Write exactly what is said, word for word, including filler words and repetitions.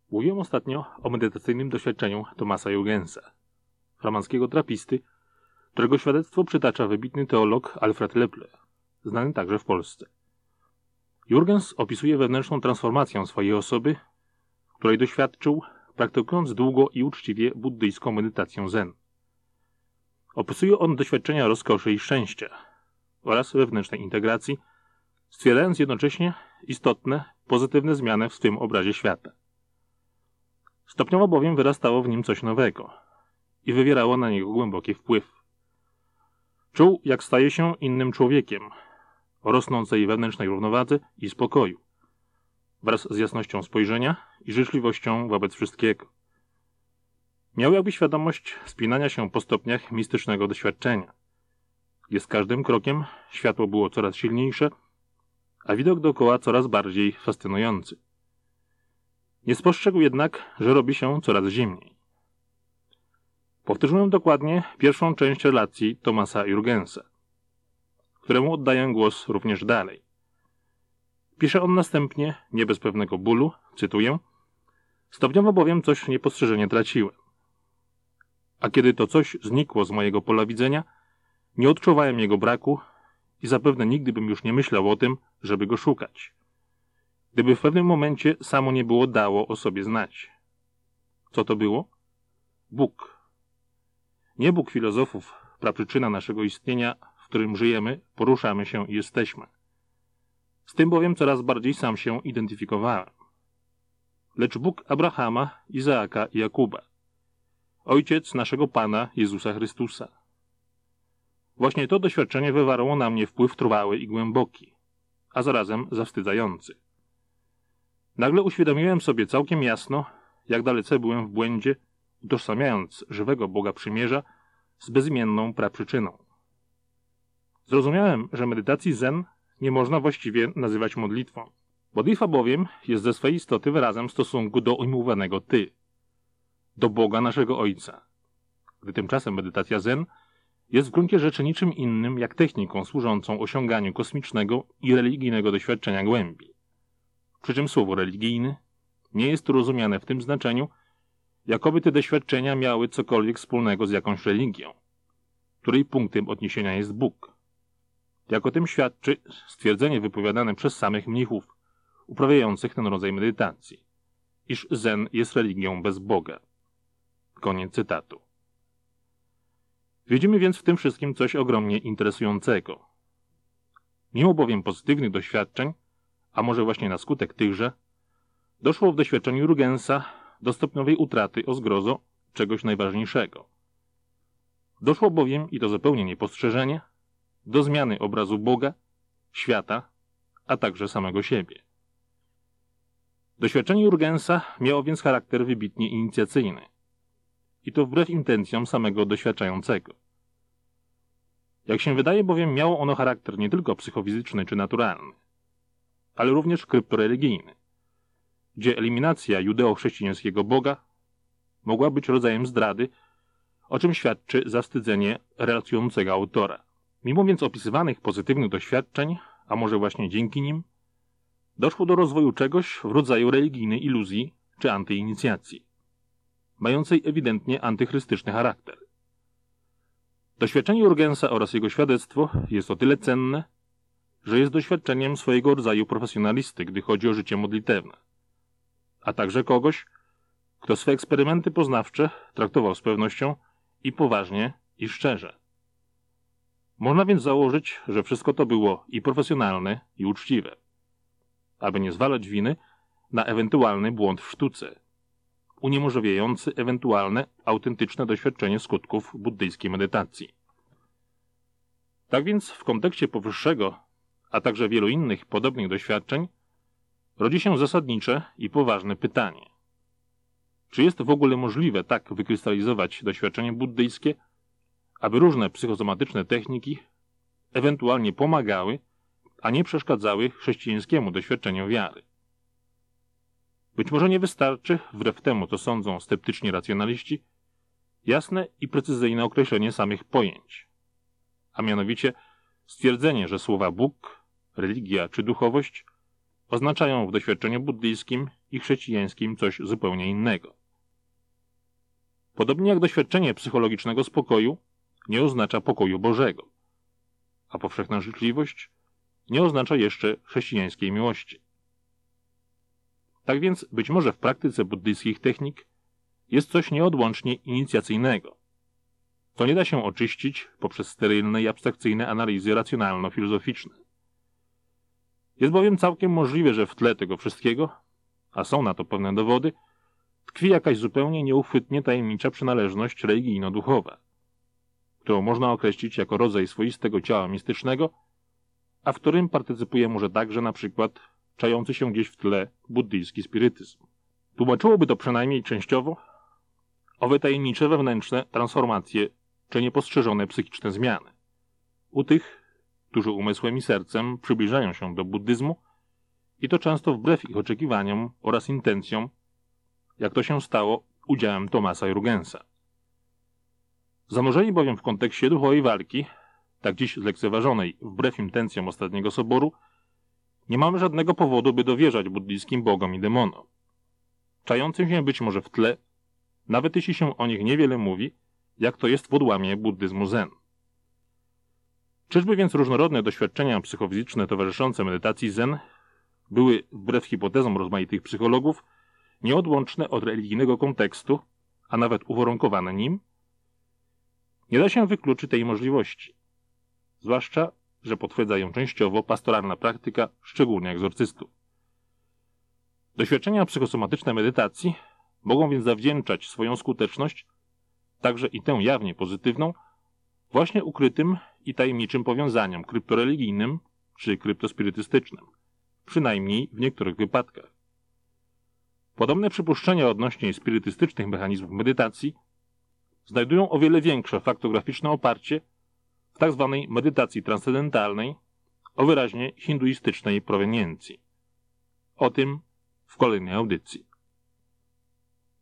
Mówiłem ostatnio o medytacyjnym doświadczeniu Thomasa Jurgensa, flamandzkiego trapisty, którego świadectwo przytacza wybitny teolog Alfred Lepler, znany także w Polsce. Jurgens opisuje wewnętrzną transformację swojej osoby, której doświadczył, praktykując długo i uczciwie buddyjską medytację zen. Opisuje on doświadczenia rozkoszy i szczęścia oraz wewnętrznej integracji, stwierdzając jednocześnie istotne, pozytywne zmiany w swym obrazie świata. Stopniowo bowiem wyrastało w nim coś nowego i wywierało na niego głęboki wpływ. Czuł, jak staje się innym człowiekiem, o rosnącej wewnętrznej równowadze i spokoju, wraz z jasnością spojrzenia i życzliwością wobec wszystkiego. Miał jakby świadomość spinania się po stopniach mistycznego doświadczenia, gdzie z każdym krokiem światło było coraz silniejsze, a widok dookoła coraz bardziej fascynujący. Nie spostrzegł jednak, że robi się coraz zimniej. Powtórzyłem dokładnie pierwszą część relacji Thomasa Jurgensa, któremu oddaję głos również dalej. Pisze on następnie, nie bez pewnego bólu, cytuję: stopniowo bowiem coś niepostrzeżenie traciłem. A kiedy to coś znikło z mojego pola widzenia, nie odczuwałem jego braku i zapewne nigdy bym już nie myślał o tym, żeby go szukać, gdyby w pewnym momencie samo nie było dało o sobie znać. Co to było? Bóg. Nie Bóg filozofów, praprzyczyna naszego istnienia, w którym żyjemy, poruszamy się i jesteśmy. Z tym bowiem coraz bardziej sam się identyfikowałem. Lecz Bóg Abrahama, Izaaka i Jakuba, Ojciec naszego Pana Jezusa Chrystusa. Właśnie to doświadczenie wywarło na mnie wpływ trwały i głęboki, a zarazem zawstydzający. Nagle uświadomiłem sobie całkiem jasno, jak dalece byłem w błędzie, utożsamiając żywego Boga Przymierza z bezimienną praprzyczyną. Zrozumiałem, że medytacji zen nie można właściwie nazywać modlitwą. Modlitwa bowiem jest ze swej istoty wyrazem stosunku do ujmowanego ty, do Boga naszego Ojca, gdy tymczasem medytacja zen jest w gruncie rzeczy niczym innym jak techniką służącą osiąganiu kosmicznego i religijnego doświadczenia głębi. Przy czym słowo religijny nie jest tu rozumiane w tym znaczeniu, jakoby te doświadczenia miały cokolwiek wspólnego z jakąś religią, której punktem odniesienia jest Bóg. Jak o tym świadczy stwierdzenie wypowiadane przez samych mnichów uprawiających ten rodzaj medytacji, iż zen jest religią bez Boga. Koniec cytatu. Widzimy więc w tym wszystkim coś ogromnie interesującego. Mimo bowiem pozytywnych doświadczeń, a może właśnie na skutek tychże, doszło w doświadczeniu Jurgensa do stopniowej utraty o zgrozo czegoś najważniejszego. Doszło bowiem, i to zupełnie niepostrzeżenie, do zmiany obrazu Boga, świata, a także samego siebie. Doświadczenie Jurgensa miało więc charakter wybitnie inicjacyjny. I to wbrew intencjom samego doświadczającego. Jak się wydaje bowiem, miało ono charakter nie tylko psychofizyczny czy naturalny, ale również kryptoreligijny, gdzie eliminacja judeo-chrześcijańskiego Boga mogła być rodzajem zdrady, o czym świadczy zawstydzenie relacjonującego autora. Mimo więc opisywanych pozytywnych doświadczeń, a może właśnie dzięki nim, doszło do rozwoju czegoś w rodzaju religijnej iluzji czy antyinicjacji, mającej ewidentnie antychrystyczny charakter. Doświadczenie Jurgensa oraz jego świadectwo jest o tyle cenne, że jest doświadczeniem swojego rodzaju profesjonalisty, gdy chodzi o życie modlitewne, a także kogoś, kto swe eksperymenty poznawcze traktował z pewnością i poważnie, i szczerze. Można więc założyć, że wszystko to było i profesjonalne, i uczciwe, aby nie zwalać winy na ewentualny błąd w sztuce, uniemożliwiający ewentualne autentyczne doświadczenie skutków buddyjskiej medytacji. Tak więc w kontekście powyższego, a także wielu innych podobnych doświadczeń, rodzi się zasadnicze i poważne pytanie. Czy jest w ogóle możliwe tak wykrystalizować doświadczenie buddyjskie, aby różne psychosomatyczne techniki ewentualnie pomagały, a nie przeszkadzały chrześcijańskiemu doświadczeniu wiary? Być może nie wystarczy, wbrew temu, co sądzą sceptyczni racjonaliści, jasne i precyzyjne określenie samych pojęć, a mianowicie stwierdzenie, że słowa Bóg, religia czy duchowość oznaczają w doświadczeniu buddyjskim i chrześcijańskim coś zupełnie innego. Podobnie jak doświadczenie psychologicznego spokoju nie oznacza pokoju Bożego, a powszechna życzliwość nie oznacza jeszcze chrześcijańskiej miłości. Tak więc być może w praktyce buddyjskich technik jest coś nieodłącznie inicjacyjnego. To nie da się oczyścić poprzez sterylne i abstrakcyjne analizy racjonalno-filozoficzne. Jest bowiem całkiem możliwe, że w tle tego wszystkiego, a są na to pewne dowody, tkwi jakaś zupełnie nieuchwytnie tajemnicza przynależność religijno-duchowa, którą można określić jako rodzaj swoistego ciała mistycznego, a w którym partycypuje może także na przykład czający się gdzieś w tle buddyjski spirytyzm. Tłumaczyłoby to przynajmniej częściowo owe tajemnicze wewnętrzne transformacje czy niepostrzeżone psychiczne zmiany u tych, którzy umysłem i sercem przybliżają się do buddyzmu i to często wbrew ich oczekiwaniom oraz intencjom, jak to się stało udziałem Thomasa Jurgensa. Zanurzeni bowiem w kontekście duchowej walki, tak dziś zlekceważonej wbrew intencjom ostatniego soboru, nie mamy żadnego powodu, by dowierzać buddyjskim bogom i demonom, czającym się być może w tle, nawet jeśli się o nich niewiele mówi, jak to jest w odłamie buddyzmu Zen. Czyżby więc różnorodne doświadczenia psychofizyczne towarzyszące medytacji Zen były, wbrew hipotezom rozmaitych psychologów, nieodłączne od religijnego kontekstu, a nawet uwarunkowane nim? Nie da się wykluczyć tej możliwości, zwłaszcza że potwierdza ją częściowo pastoralna praktyka, szczególnie egzorcystów. Doświadczenia psychosomatyczne medytacji mogą więc zawdzięczać swoją skuteczność, także i tę jawnie pozytywną, właśnie ukrytym i tajemniczym powiązaniom kryptoreligijnym czy kryptospirytystycznym, przynajmniej w niektórych wypadkach. Podobne przypuszczenia odnośnie spirytystycznych mechanizmów medytacji znajdują o wiele większe faktograficzne oparcie w tzw. medytacji transcendentalnej o wyraźnie hinduistycznej proweniencji. O tym w kolejnej audycji.